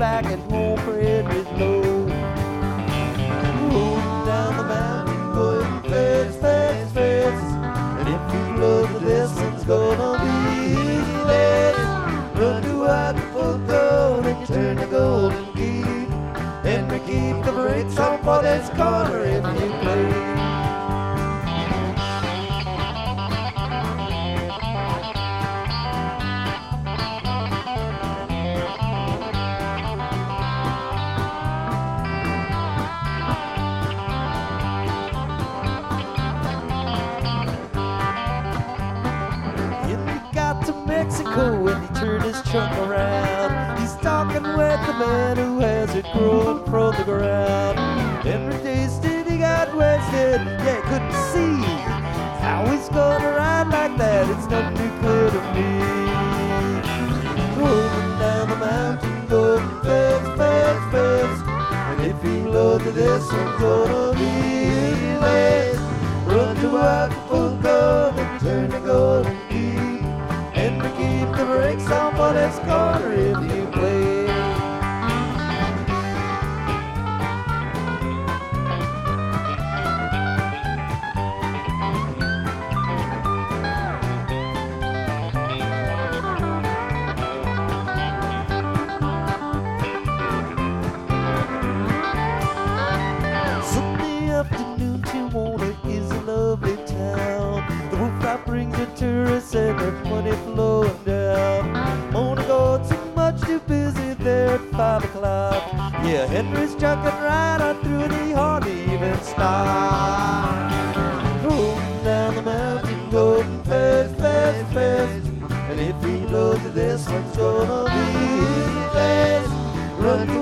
back at home for Henry's load. Rolling down the mountain, going fast, fast, fast. And if you love the lesson's gonna be easy. Run to Acapulco and you turn the golden key. And we keep the brakes on for this corner if you please. Mexico and he turned his truck around. He's talking with the man who has it growing from the ground. Every tasted he got wasted, yeah, he couldn't see how he's gonna ride like that. It's not too clear to me. Rolling down the mountain, going fast, fast, fast. And if you love to this one's gonna be last. Run to Acapulco and turn the golden key. And we keep the brakes on for this corner if you please. Sunday afternoon, Tijuana is a lovely town. The rooftop brings the tourists and their money flowing down. Monaco too much too busy there at 5 o'clock. Yeah, Henry's chucking right on through and he hardly even stop. Rolling down the mountain, going fast, fast, fast. And if he loves it, this one's gonna be fast. Run to